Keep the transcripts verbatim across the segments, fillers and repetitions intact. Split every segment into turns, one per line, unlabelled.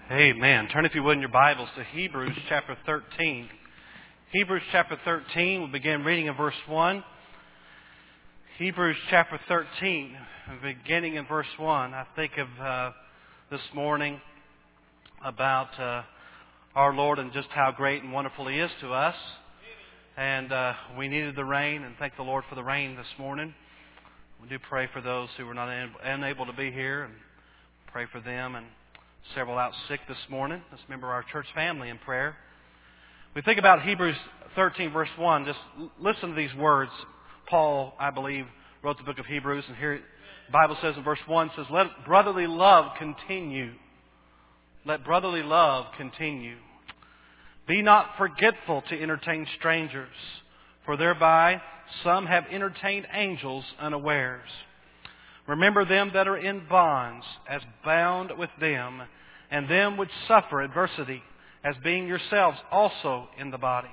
Amen. Turn, if you would, in your Bibles to Hebrews chapter thirteen. Hebrews chapter thirteen, we'll begin reading in verse one. Hebrews chapter thirteen, beginning in verse one. I think of uh, this morning about uh, our Lord and just how great and wonderful He is to us. And uh, we needed the rain, and thank the Lord for the rain this morning. We do pray for those who were not unable to be here, and pray for them, and several out sick this morning. Let's remember our church family in prayer. We think about Hebrews thirteen, verse one. Just listen to these words. Paul, I believe, wrote the book of Hebrews, and here the Bible says in verse one, says, "Let brotherly love continue. Let brotherly love continue. Be not forgetful to entertain strangers, for thereby some have entertained angels unawares. Remember them that are in bonds, as bound with them, and them which suffer adversity, as being yourselves also in the body.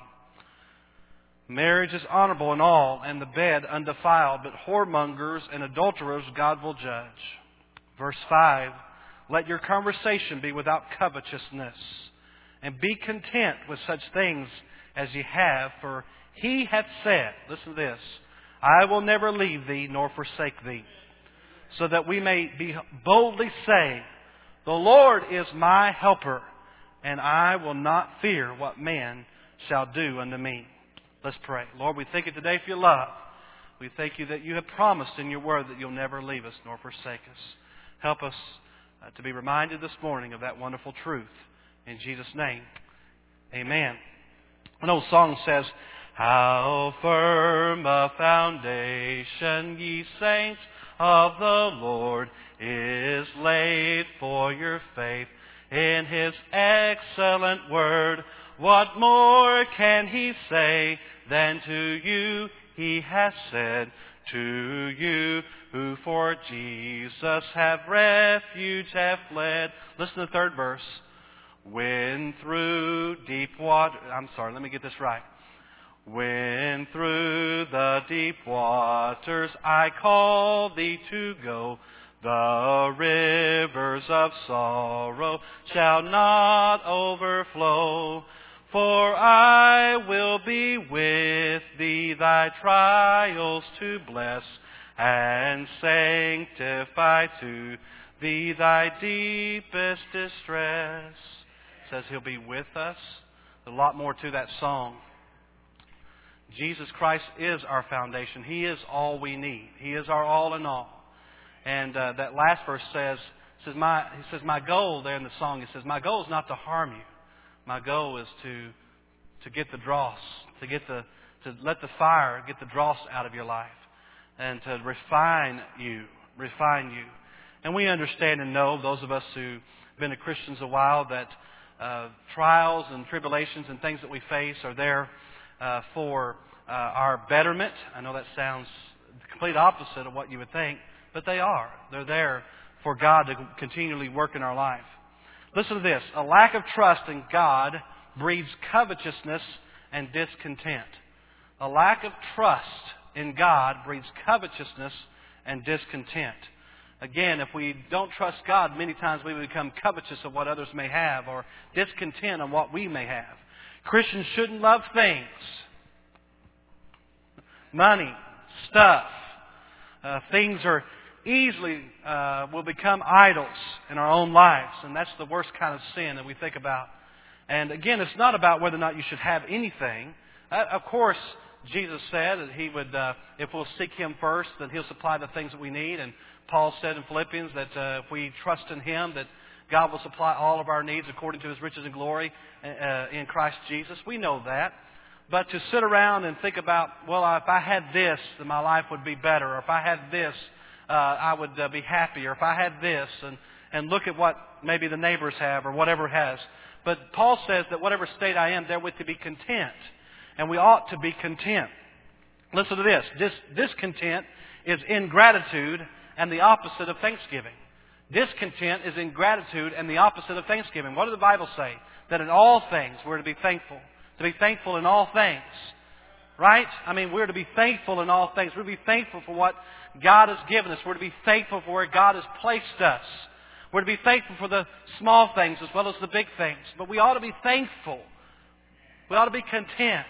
Marriage is honorable in all, and the bed undefiled, but whoremongers and adulterers God will judge." Verse five, "Let your conversation be without covetousness, and be content with such things as ye have, for He hath said," listen to this, "I will never leave thee nor forsake thee. So that we may be boldly say, the Lord is my helper, and I will not fear what man shall do unto me." Let's pray. Lord, we thank you today for your love. We thank you that you have promised in your word that you'll never leave us nor forsake us. Help us uh, to be reminded this morning of that wonderful truth. In Jesus' name, amen. An old song says, "How firm a foundation, ye saints of the Lord, is laid for your faith in His excellent word. What more can He say than to you He has said? To you who for Jesus have refuge, have fled." Listen to the third verse. "When through deep water..." I'm sorry, let me get this right. "When through the deep waters I call thee to go, the rivers of sorrow shall not overflow. For I will be with thee, thy trials to bless, and sanctify to thee thy deepest distress." It says He'll be with us. There's a lot more to that song. Jesus Christ is our foundation. He is all we need. He is our all in all. And uh, that last verse says, says my, he says, my goal there in the song, it says, my goal is not to harm you. My goal is to to get the dross, to get the to let the fire get the dross out of your life, and to refine you, refine you. And we understand and know, those of us who've been Christians a while, that uh, trials and tribulations and things that we face are there Uh, for uh, our betterment. I know that sounds the complete opposite of what you would think, but they are. They're there for God to continually work in our life. Listen to this. A lack of trust in God breeds covetousness and discontent. A lack of trust in God breeds covetousness and discontent. Again, if we don't trust God, many times we become covetous of what others may have, or discontent on what we may have. Christians shouldn't love things, money, stuff. Uh, things are easily uh, will become idols in our own lives, and that's the worst kind of sin that we think about. And again, it's not about whether or not you should have anything. Uh, of course, Jesus said that He would, uh, if we'll seek Him first, that He'll supply the things that we need. And Paul said in Philippians that uh, if we trust in Him, that God will supply all of our needs according to His riches and glory uh, in Christ Jesus. We know that. But to sit around and think about, well, if I had this, then my life would be better. Or if I had this, uh, I would uh, be happy. Or if I had this, and, and look at what maybe the neighbors have or whatever has. But Paul says that whatever state I am, therewith to be content. And we ought to be content. Listen to this. Dis- discontent is ingratitude and the opposite of thanksgiving. Discontent is ingratitude and the opposite of thanksgiving. What does the Bible say? That in all things we're to be thankful. To be thankful in all things. Right? I mean, we're to be thankful in all things. We're to be thankful for what God has given us. We're to be thankful for where God has placed us. We're to be thankful for the small things as well as the big things. But we ought to be thankful. We ought to be content.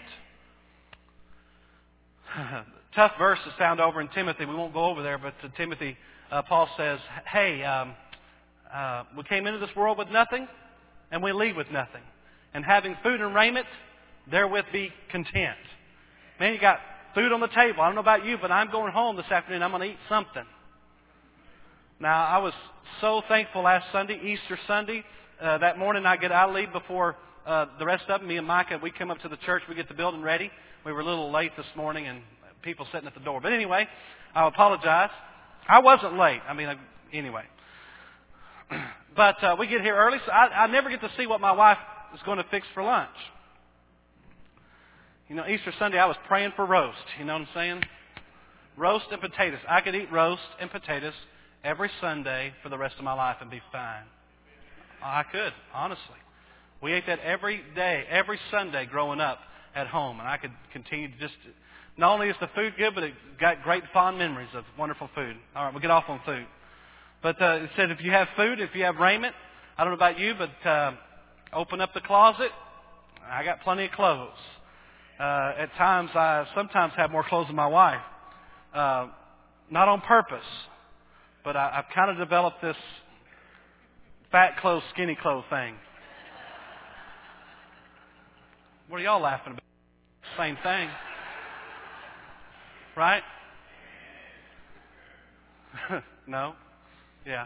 Tough verse is found over in Timothy. We won't go over there, but to Timothy, uh, Paul says, hey, um, uh, we came into this world with nothing, and we leave with nothing. And having food and raiment, therewith be content. Man, you got food on the table. I don't know about you, but I'm going home this afternoon. I'm going to eat something. Now, I was so thankful last Sunday, Easter Sunday. Uh, that morning I get, I leave before uh, the rest of them. Me and Micah, we come up to the church. We get the building ready. We were a little late this morning and people sitting at the door. But anyway, I apologize. I wasn't late. I mean, I, anyway. But uh, we get here early, so I, I never get to see what my wife is going to fix for lunch. You know, Easter Sunday I was praying for roast. You know what I'm saying? Roast and potatoes. I could eat roast and potatoes every Sunday for the rest of my life and be fine. I could, honestly. We ate that every day, every Sunday growing up at home. And I could continue to just... Not only is the food good, but it got great fond memories of wonderful food. All right, we'll get off on food. But uh, it said if you have food, if you have raiment, I don't know about you, but uh, open up the closet. I got plenty of clothes. Uh, at times, I sometimes have more clothes than my wife. Uh, not on purpose. But I, I've kind of developed this fat clothes, skinny clothes thing. What are y'all laughing about? Same thing. Right? No? Yeah.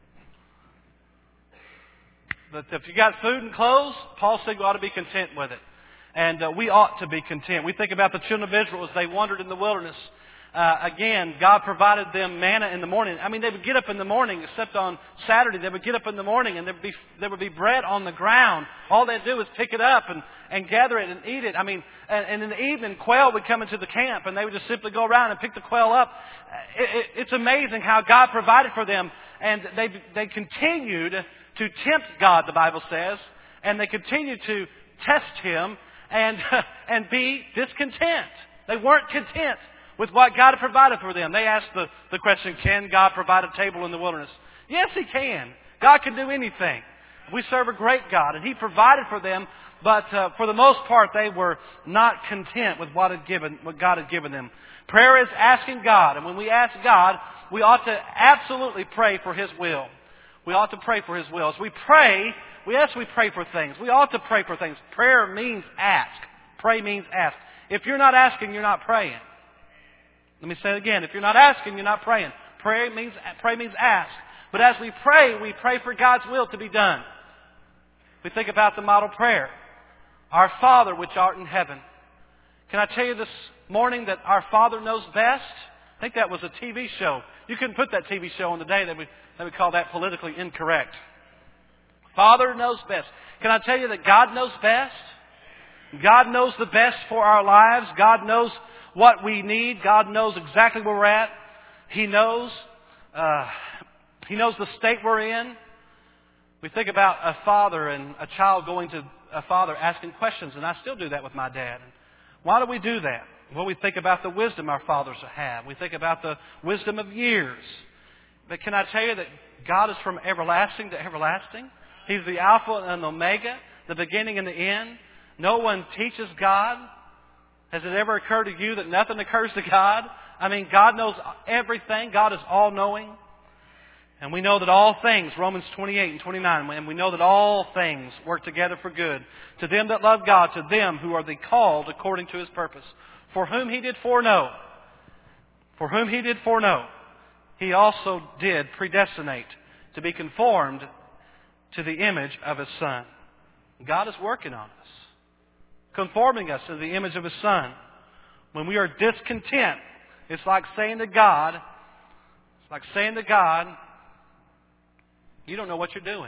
But if you got food and clothes, Paul said we ought to be content with it. And uh, we ought to be content. We think about the children of Israel as they wandered in the wilderness. Uh, again, God provided them manna in the morning. I mean, they would get up in the morning, except on Saturday. They would get up in the morning and there would be, there would be bread on the ground. All they'd do was pick it up and, and gather it and eat it. I mean, and, and in the evening, quail would come into the camp and they would just simply go around and pick the quail up. It, it, it's amazing how God provided for them. And they, they continued to tempt God, the Bible says. And they continued to test Him and, and be discontent. They weren't content with what God had provided for them. They asked the, the question, can God provide a table in the wilderness? Yes, He can. God can do anything. We serve a great God, and He provided for them, but uh, for the most part, they were not content with what, had given, what God had given them. Prayer is asking God, and when we ask God, we ought to absolutely pray for His will. We ought to pray for His will. As we pray, we yes, we pray for things. We ought to pray for things. Prayer means ask. Pray means ask. If you're not asking, you're not praying. Let me say it again. If you're not asking, you're not praying. Pray means, pray means ask. But as we pray, we pray for God's will to be done. We think about the model prayer. Our Father which art in heaven. Can I tell you this morning that our Father knows best? I think that was a T V show. You couldn't put that T V show on today. They would, they would call that politically incorrect. Father knows best. Can I tell you that God knows best? God knows the best for our lives. God knows what we need. God knows exactly where we're at. He knows. Uh, he knows the state we're in. We think about a father and a child going to a father asking questions, and I still do that with my dad. Why do we do that? Well, we think about the wisdom our fathers have. We think about the wisdom of years. But can I tell you that God is from everlasting to everlasting? He's the Alpha and the Omega, the beginning and the end. No one teaches God. Has it ever occurred to you that nothing occurs to God? I mean, God knows everything. God is all-knowing. And we know that all things, Romans twenty-eight and twenty-nine, and we know that all things work together for good to them that love God, to them who are the called according to His purpose. For whom He did foreknow, for whom He did foreknow, He also did predestinate to be conformed to the image of His Son. God is working on us, conforming us to the image of His Son. When we are discontent, it's like saying to God, it's like saying to God, you don't know what you're doing.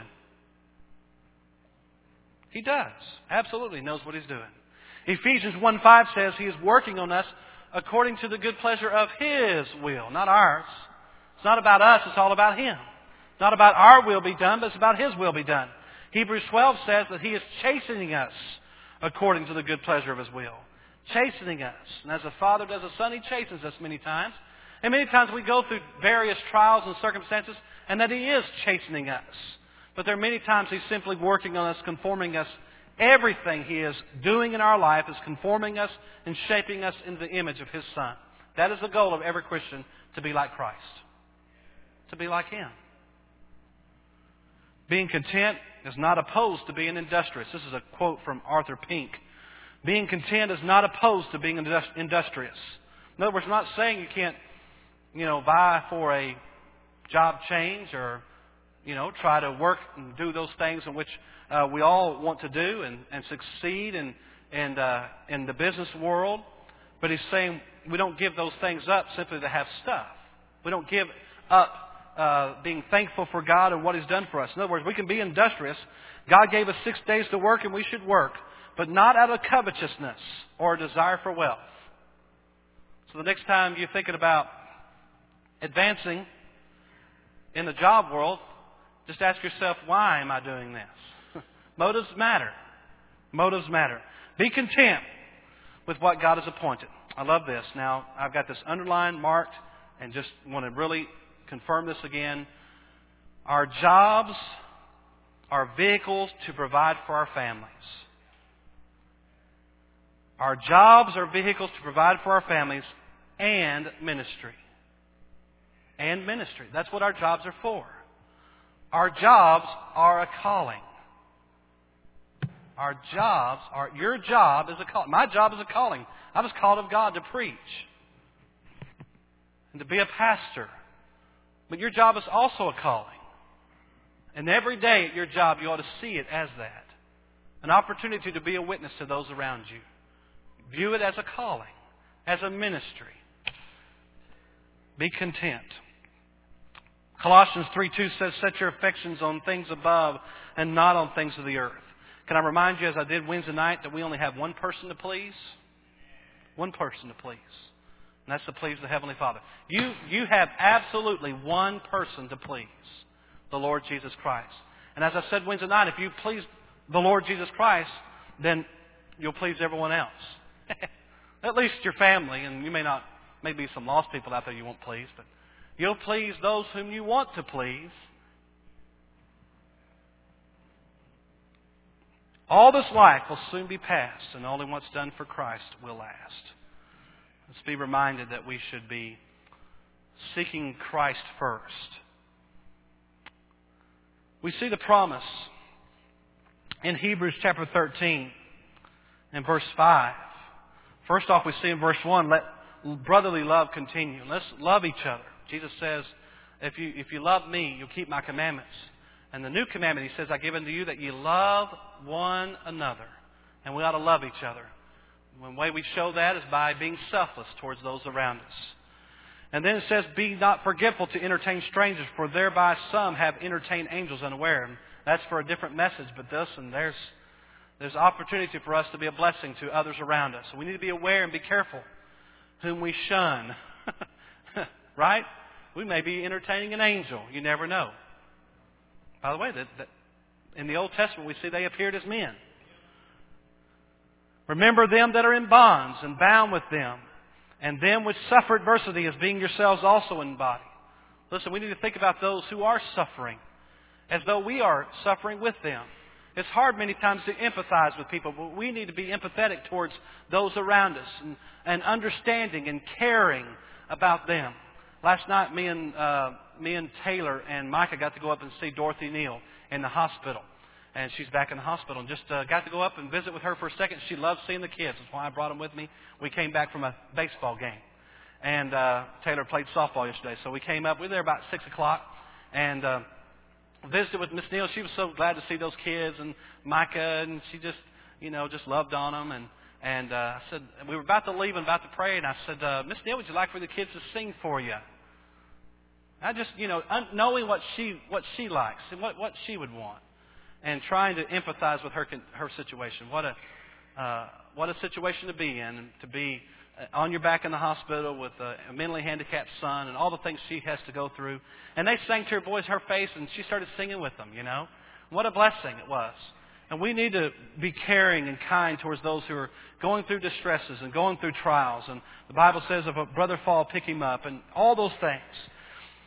He does. Absolutely knows what He's doing. Ephesians one five says He is working on us according to the good pleasure of His will, not ours. It's not about us, it's all about Him. It's not about our will be done, but it's about His will be done. Hebrews twelve says that He is chastening us according to the good pleasure of His will. Chastening us. And as a father does a son, He chastens us many times. And many times we go through various trials and circumstances, and that He is chastening us. But there are many times He's simply working on us, conforming us. Everything He is doing in our life is conforming us and shaping us into the image of His Son. That is the goal of every Christian, to be like Christ. To be like Him. Being content is not opposed to being industrious. This is a quote from Arthur Pink. Being content is not opposed to being industrious. In other words, I'm not saying you can't, you know, vie for a job change or, you know, try to work and do those things in which uh, we all want to do and, and succeed in, in, uh, in the business world. But he's saying we don't give those things up simply to have stuff. We don't give up uh, being thankful for God and what He's done for us. In other words, we can be industrious. God gave us six days to work, and we should work, but not out of covetousness or a desire for wealth. So the next time you're thinking about advancing in the job world, just ask yourself, why am I doing this? Motives matter. Motives matter. Be content with what God has appointed. I love this. Now, I've got this underlined, marked, and just want to really confirm this again. Our jobs are vehicles to provide for our families. Our jobs are vehicles to provide for our families and ministry. And ministry. That's what our jobs are for. Our jobs are a calling. Our jobs are, your job is a calling. My job is a calling. I was called of God to preach and to be a pastor. But your job is also a calling. And every day at your job, you ought to see it as that. An opportunity to be a witness to those around you. View it as a calling, as a ministry. Be content. Colossians three two says, set your affections on things above and not on things of the earth. Can I remind you, as I did Wednesday night, that we only have one person to please? One person to please. And that's to please the Heavenly Father. You, you have absolutely one person to please. The Lord Jesus Christ. And as I said Wednesday night, if you please the Lord Jesus Christ, then you'll please everyone else. At least your family, and you may not, maybe some lost people out there you won't please, but you'll please those whom you want to please. All this life will soon be past, and only what's done for Christ will last. Let's be reminded that we should be seeking Christ first. We see the promise in Hebrews chapter thirteen and verse five. First off, we see in verse one, let brotherly love continue. Let's love each other. Jesus says, if you, if you love me, you'll keep my commandments. And the new commandment, He says, I give unto you that ye love one another. And we ought to love each other. One way we show that is by being selfless towards those around us. And then it says, be not forgetful to entertain strangers, for thereby some have entertained angels unaware. And that's for a different message, but this, and there's, there's opportunity for us to be a blessing to others around us. So we need to be aware and be careful whom we shun. Right? We may be entertaining an angel. You never know. By the way, that, that in the Old Testament we see they appeared as men. Remember them that are in bonds and bound with them, and them which suffer adversity as being yourselves also in body. Listen, we need to think about those who are suffering as though we are suffering with them. It's hard many times to empathize with people, but we need to be empathetic towards those around us and, and understanding and caring about them. Last night, me and uh, me and Taylor and Micah got to go up and see Dorothy Neal in the hospital. And she's back in the hospital. And just uh, got to go up and visit with her for a second. She loves seeing the kids. That's why I brought them with me. We came back from a baseball game. And uh, Taylor played softball yesterday. So we came up. We were there about six o'clock. And uh, visited with Miss Neal. She was so glad to see those kids. And Micah. And she just, you know, just loved on them. And, and uh, I said, we were about to leave and about to pray. And I said, uh, Miss Neal, would you like for the kids to sing for you? I just, you know, knowing what she what she likes and what, what she would want. And trying to empathize with her her situation. What a uh, what a situation to be in, and to be on your back in the hospital with a, a mentally handicapped son, and all the things she has to go through. And they sang to her boys her face, and she started singing with them. You know, what a blessing it was. And we need to be caring and kind towards those who are going through distresses and going through trials. And the Bible says, if a brother fall, pick him up, and all those things.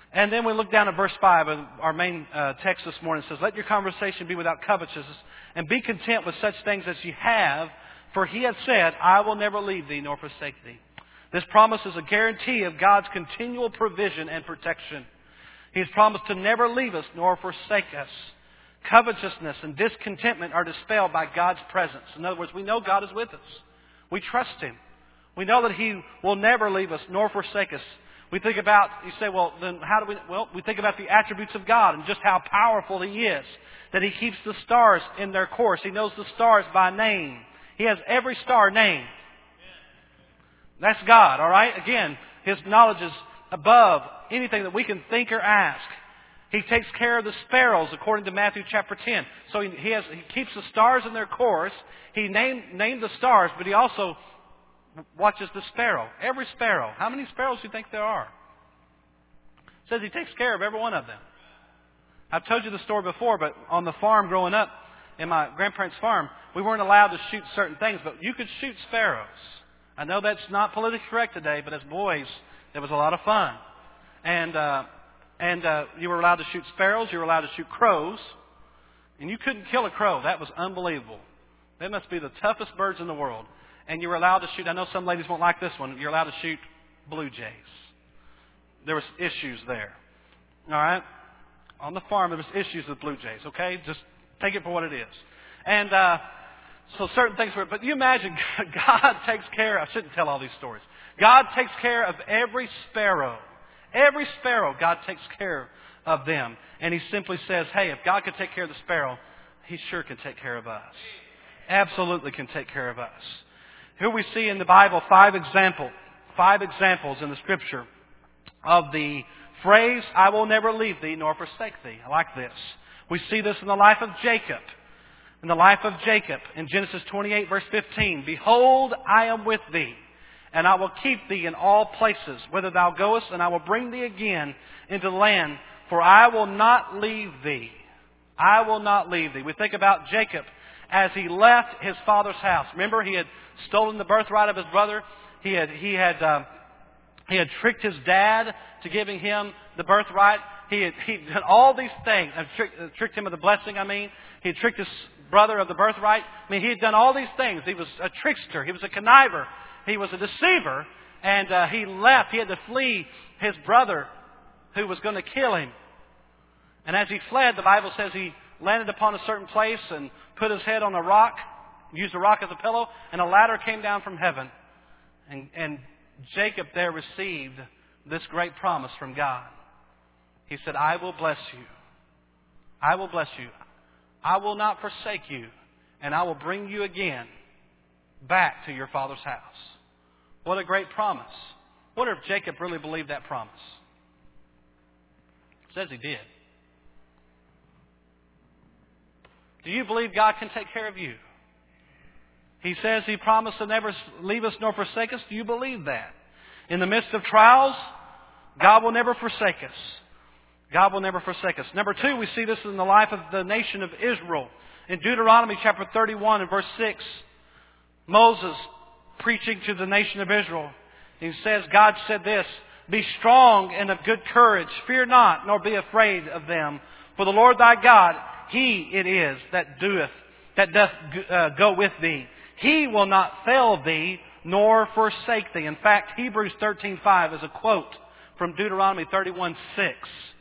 And then we look down at verse five of our main uh, text this morning. It says, let your conversation be without covetousness, and be content with such things as you have, for he hath said, I will never leave thee nor forsake thee. This promise is a guarantee of God's continual provision and protection. He has promised to never leave us nor forsake us. Covetousness and discontentment are dispelled by God's presence. In other words, we know God is with us. We trust Him. We know that He will never leave us nor forsake us. We think about, you say, well, then how do we, well, we think about the attributes of God and just how powerful He is. That He keeps the stars in their course. He knows the stars by name. He has every star named. That's God, all right? Again, His knowledge is above anything that we can think or ask. He takes care of the sparrows according to Matthew chapter ten. So he, he, has, he keeps the stars in their course. He named, named the stars, but He also watches the sparrow. Every sparrow. How many sparrows do you think there are? It says He takes care of every one of them. I've told you the story before, but on the farm growing up, in my grandparents' farm, we weren't allowed to shoot certain things, but you could shoot sparrows. I know that's not politically correct today, but as boys, it was a lot of fun. And uh, and uh, you were allowed to shoot sparrows, you were allowed to shoot crows, and you couldn't kill a crow. That was unbelievable. They must be the toughest birds in the world. And you were allowed to shoot, I know some ladies won't like this one, you're allowed to shoot blue jays. There was issues there. All right? On the farm, there was issues with blue jays, okay? Just take it for what it is. And uh, so certain things were, but you imagine God takes care, I shouldn't tell all these stories. God takes care of every sparrow. Every sparrow, God takes care of them. And He simply says, hey, if God could take care of the sparrow, He sure can take care of us. Absolutely can take care of us. Here we see in the Bible five example, five examples in the Scripture of the phrase, I will never leave thee nor forsake thee. I like this. We see this in the life of Jacob. In the life of Jacob, in Genesis twenty-eight, verse fifteen, behold, I am with thee, and I will keep thee in all places, whither thou goest, and I will bring thee again into the land, for I will not leave thee. I will not leave thee. We think about Jacob as he left his father's house. Remember, he had stolen the birthright of his brother. He had he had uh, he had tricked his dad to giving him the birthright. He had he done all these things. Uh, tricked, uh, tricked him of the blessing. I mean, he had tricked his brother of the birthright. I mean, he had done all these things. He was a trickster. He was a conniver. He was a deceiver. And uh, he left. He had to flee his brother, who was going to kill him. And as he fled, the Bible says he landed upon a certain place and put his head on a rock, used a rock as a pillow, and a ladder came down from heaven. And, and Jacob there received this great promise from God. He said, I will bless you. I will bless you. I will not forsake you. And I will bring you again back to your father's house. What a great promise. I wonder if Jacob really believed that promise. It says he did. Do you believe God can take care of you? He says He promised to never leave us nor forsake us. Do you believe that? In the midst of trials, God will never forsake us. God will never forsake us. Number two, we see this in the life of the nation of Israel. In Deuteronomy chapter thirty-one and verse six, Moses preaching to the nation of Israel. He says, God said this, be strong and of good courage. Fear not, nor be afraid of them. For the Lord thy God, He it is that doeth, that doth uh, go with thee. He will not fail thee, nor forsake thee. In fact, Hebrews thirteen five is a quote from Deuteronomy thirty-one six.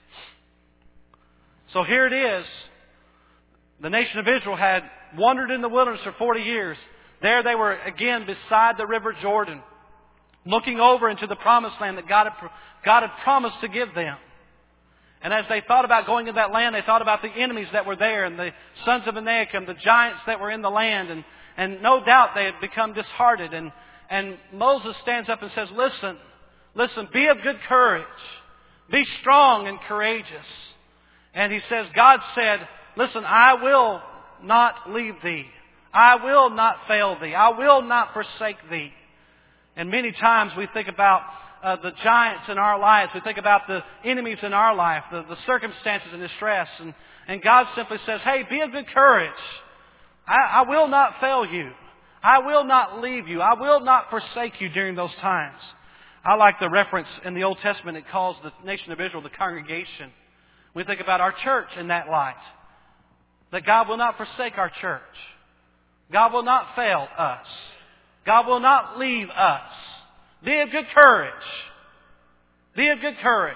So here it is. The nation of Israel had wandered in the wilderness for forty years. There they were again beside the river Jordan, looking over into the promised land that God had, God had promised to give them. And as they thought about going into that land, they thought about the enemies that were there and the sons of Anakim, the giants that were in the land. And, and no doubt they had become disheartened. And, and Moses stands up and says, listen, listen, be of good courage. Be strong and courageous. And he says, God said, listen, I will not leave thee. I will not fail thee. I will not forsake thee. And many times we think about uh, the giants in our lives. We think about the enemies in our life, the, the circumstances and distress. And, and God simply says, hey, be of good courage. I, I will not fail you. I will not leave you. I will not forsake you during those times. I like the reference in the Old Testament. It calls the nation of Israel the congregation. We think about our church in that light. That God will not forsake our church. God will not fail us. God will not leave us. Be of good courage. Be of good courage.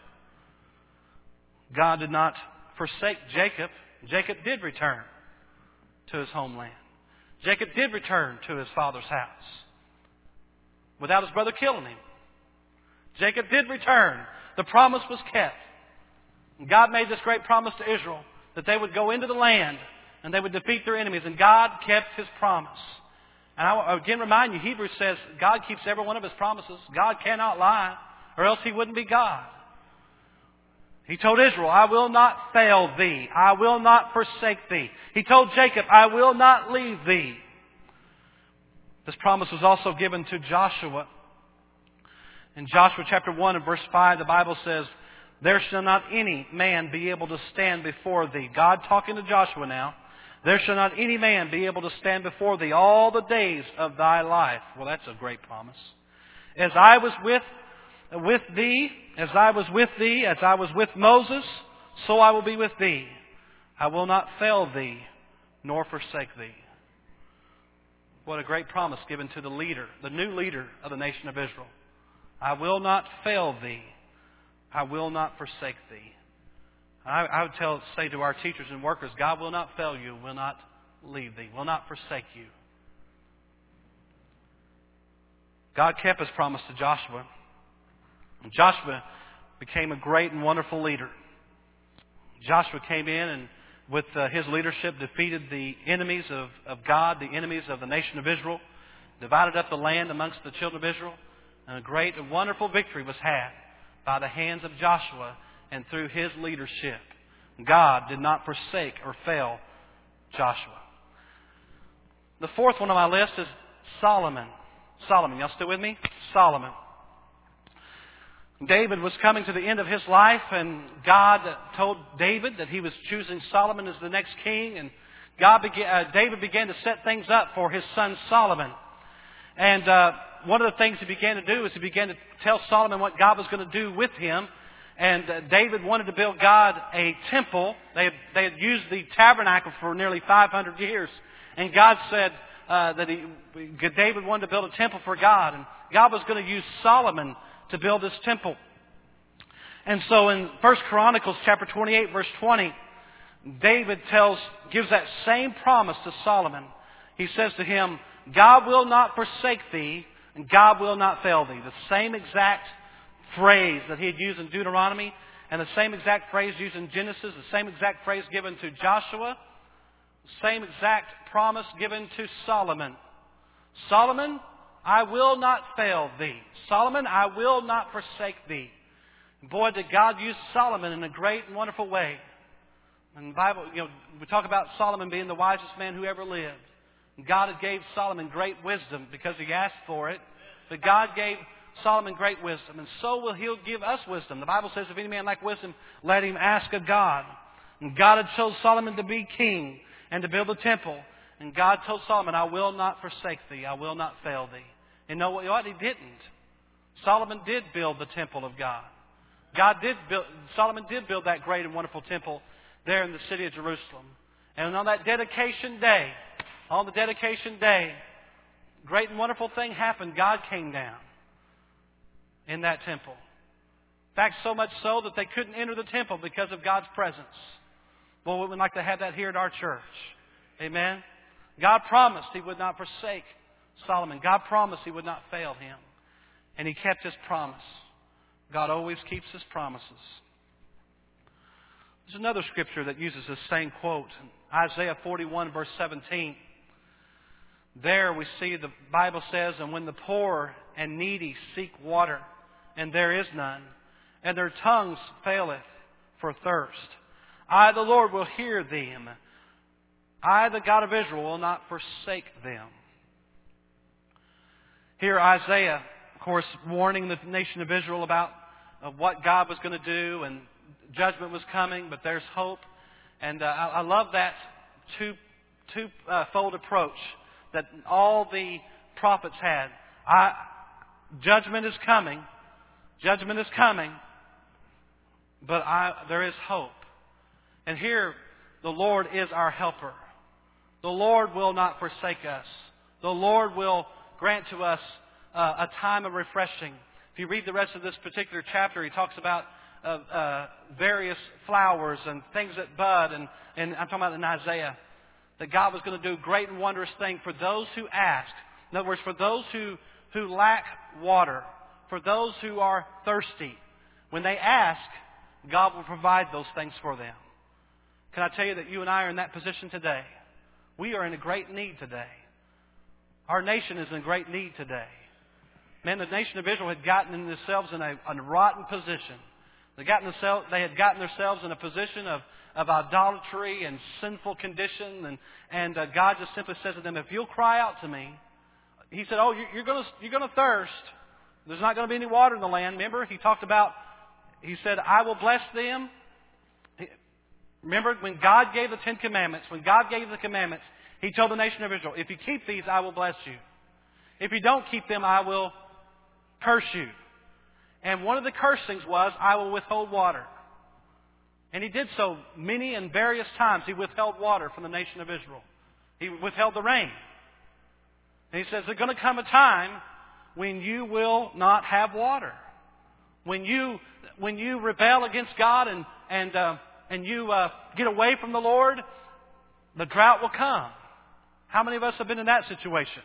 God did not forsake Jacob. Jacob did return to his homeland. Jacob did return to his father's house without his brother killing him. Jacob did return. The promise was kept. God made this great promise to Israel that they would go into the land and they would defeat their enemies. And God kept His promise. And I again remind you, Hebrews says God keeps every one of His promises. God cannot lie, or else He wouldn't be God. He told Israel, I will not fail thee. I will not forsake thee. He told Jacob, I will not leave thee. This promise was also given to Joshua. In Joshua chapter one and verse five, the Bible says, there shall not any man be able to stand before thee. God talking to Joshua now. There shall not any man be able to stand before thee all the days of thy life. Well, that's a great promise. As I was with, with thee, as I was with thee, as I was with Moses, so I will be with thee. I will not fail thee, nor forsake thee. What a great promise given to the leader, the new leader of the nation of Israel. I will not fail thee. I will not forsake thee. I, I would tell, say to our teachers and workers, God will not fail you, will not leave thee, will not forsake you. God kept His promise to Joshua. And Joshua became a great and wonderful leader. Joshua came in and with uh, his leadership defeated the enemies of, of God, the enemies of the nation of Israel, divided up the land amongst the children of Israel, and a great and wonderful victory was had by the hands of Joshua and through his leadership. God did not forsake or fail Joshua. The fourth one on my list is Solomon. Solomon, y'all still with me? Solomon. David was coming to the end of his life, and God told David that He was choosing Solomon as the next king, and God began, uh, David began to set things up for his son Solomon. And uh, one of the things he began to do is he began to tell Solomon what God was going to do with him. And uh, David wanted to build God a temple. They had, they had used the tabernacle for nearly five hundred years. And God said uh, that he, David wanted to build a temple for God. And God was going to use Solomon to build this temple. And so in First Chronicles chapter twenty-eight, verse twenty, David tells, gives that same promise to Solomon. He says to him, God will not forsake thee, and God will not fail thee. The same exact phrase that he had used in Deuteronomy, and the same exact phrase used in Genesis, the same exact phrase given to Joshua, the same exact promise given to Solomon. Solomon, I will not fail thee. Solomon, I will not forsake thee. And boy, did God use Solomon in a great and wonderful way. In the Bible, you know, we talk about Solomon being the wisest man who ever lived. God had gave Solomon great wisdom because he asked for it. But God gave Solomon great wisdom, and so will He'll give us wisdom. The Bible says, if any man lack wisdom, let him ask of God. And God had chosen Solomon to be king and to build a temple. And God told Solomon, I will not forsake thee. I will not fail thee. And know what? He didn't. Solomon did build the temple of God. God did build, Solomon did build that great and wonderful temple there in the city of Jerusalem. And on that dedication day, on the dedication day, great and wonderful thing happened. God came down in that temple. In fact, so much so that they couldn't enter the temple because of God's presence. Well, we would like to have that here at our church. Amen. God promised He would not forsake Solomon. God promised He would not fail him. And He kept His promise. God always keeps His promises. There's another scripture that uses this same quote. Isaiah forty-one, verse seventeen. There we see the Bible says, and when the poor and needy seek water, and there is none, and their tongues faileth for thirst, I, the Lord, will hear them. I, the God of Israel, will not forsake them. Here Isaiah, of course, warning the nation of Israel about uh, what God was going to do, and judgment was coming, but there's hope. And uh, I, I love that two, two-fold approach that all the prophets had. I, Judgment is coming. Judgment is coming. But I, there is hope. And here, the Lord is our helper. The Lord will not forsake us. The Lord will grant to us uh, a time of refreshing. If you read the rest of this particular chapter, he talks about uh, uh, various flowers and things that bud. And, and I'm talking about in Isaiah. That God was going to do a great and wondrous thing for those who ask. In other words, for those who, who lack water. For those who are thirsty. When they ask, God will provide those things for them. Can I tell you that you and I are in that position today? We are in a great need today. Our nation is in great need today. Man, the nation of Israel had gotten themselves in a, a rotten position. They, gotten themselves, they had gotten themselves in a position of, of idolatry and sinful condition. And, and uh, God just simply says to them, if you'll cry out to me. He said, oh, you're, you're going to you're going to thirst. There's not going to be any water in the land. Remember, he talked about, he said, I will bless them. Remember, when God gave the Ten Commandments, when God gave the commandments, He told the nation of Israel, if you keep these, I will bless you. If you don't keep them, I will curse you. And one of the cursings was, I will withhold water. And He did so many and various times. He withheld water from the nation of Israel. He withheld the rain. And He says, there's going to come a time when you will not have water. When you when you rebel against God and and uh, and you uh, get away from the Lord, the drought will come. How many of us have been in that situation?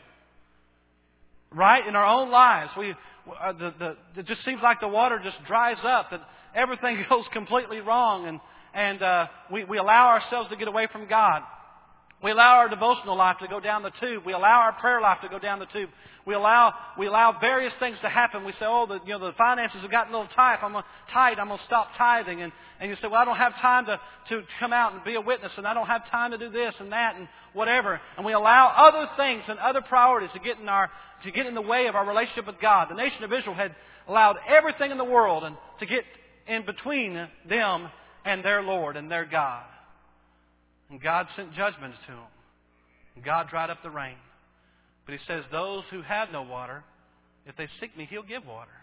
Right? In our own lives, we uh, the, the it just seems like the water just dries up, that everything goes completely wrong, and and uh, we we allow ourselves to get away from God. We allow our devotional life to go down the tube. We allow our prayer life to go down the tube. We allow we allow various things to happen. We say, oh, the you know the finances have gotten a little tight. I'm gonna, tight. I'm going to stop tithing. And and you say, well, I don't have time to to come out and be a witness, and I don't have time to do this and that and whatever. And we allow other things and other priorities to get in our to get in the way of our relationship with God. The nation of Israel had allowed everything in the world and to get in between them and their Lord and their God. And God sent judgments to them. And God dried up the rain. But He says, those who have no water, if they seek me, He'll give water.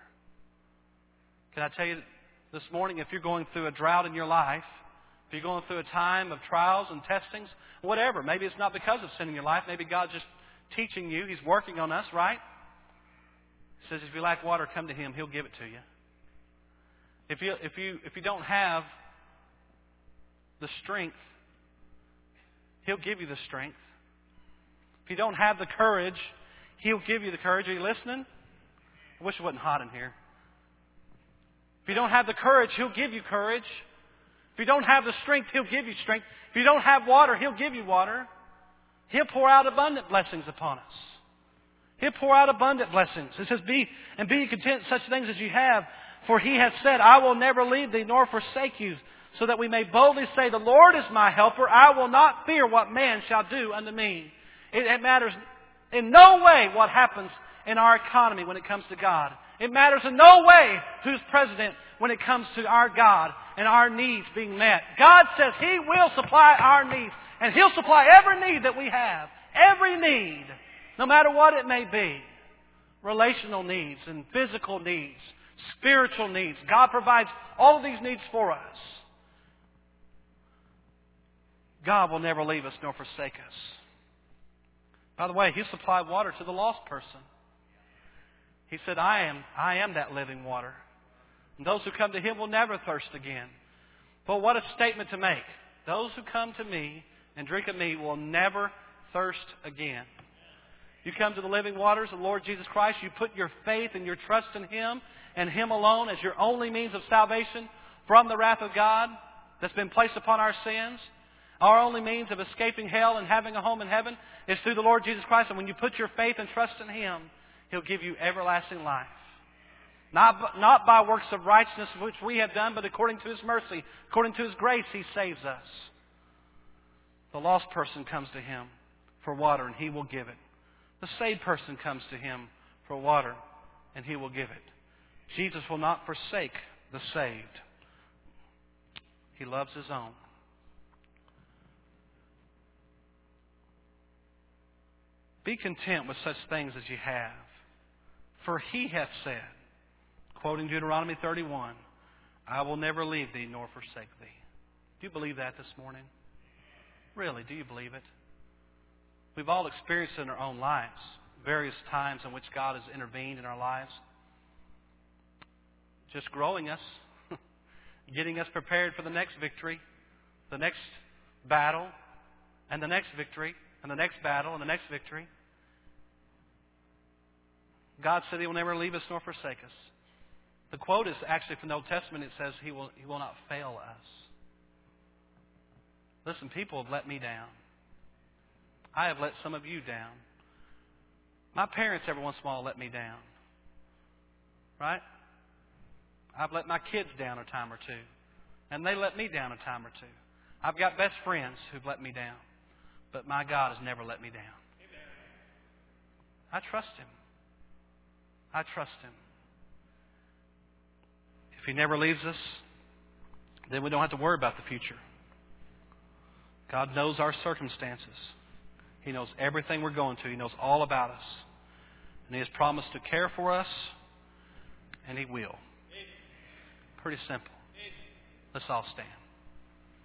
Can I tell you this morning, if you're going through a drought in your life, if you're going through a time of trials and testings, whatever, maybe it's not because of sin in your life, maybe God's just teaching you, He's working on us, right? He says, if you lack water, come to Him, He'll give it to you. If you, if you, if you don't have the strength, He'll give you the strength. If you don't have the courage, He'll give you the courage. Are you listening? I wish it wasn't hot in here. If you don't have the courage, He'll give you courage. If you don't have the strength, He'll give you strength. If you don't have water, He'll give you water. He'll pour out abundant blessings upon us. He'll pour out abundant blessings. It says, be and be content in such things as you have. For He has said, I will never leave thee nor forsake you. So that we may boldly say, the Lord is my helper. I will not fear what man shall do unto me. It, it matters in no way what happens in our economy when it comes to God. It matters in no way who's president when it comes to our God and our needs being met. God says He will supply our needs. And He'll supply every need that we have. Every need. No matter what it may be. Relational needs and physical needs. Spiritual needs. God provides all of these needs for us. God will never leave us nor forsake us. By the way, He'll supply water to the lost person. He said, I am, I am that living water. And those who come to Him will never thirst again. But what a statement to make. Those who come to me and drink of me will never thirst again. You come to the living waters of the Lord Jesus Christ. You put your faith and your trust in Him and Him alone as your only means of salvation from the wrath of God that's been placed upon our sins. Our only means of escaping hell and having a home in heaven is through the Lord Jesus Christ. And when you put your faith and trust in Him, He'll give you everlasting life. Not, not by works of righteousness which we have done, but according to His mercy, according to His grace, He saves us. The lost person comes to Him for water, and He will give it. The saved person comes to Him for water, and He will give it. Jesus will not forsake the saved. He loves His own. Be content with such things as you have. For He hath said, quoting Deuteronomy thirty-one, I will never leave thee nor forsake thee. Do you believe that this morning? Really, do you believe it? We've all experienced it in our own lives, various times in which God has intervened in our lives. Just growing us, getting us prepared for the next victory, the next battle, and the next victory, and the next battle, and the next victory. God said He will never leave us nor forsake us. The quote is actually from the Old Testament. It says He will, He will not fail us. Listen, people have let me down. I have let some of you down. My parents every once in a while let me down. Right? I've let my kids down a time or two. And they let me down a time or two. I've got best friends who've let me down. But my God has never let me down. I trust Him. I trust Him. If He never leaves us, then we don't have to worry about the future. God knows our circumstances. He knows everything we're going through. He knows all about us. And He has promised to care for us, and He will. Pretty simple. Let's all stand.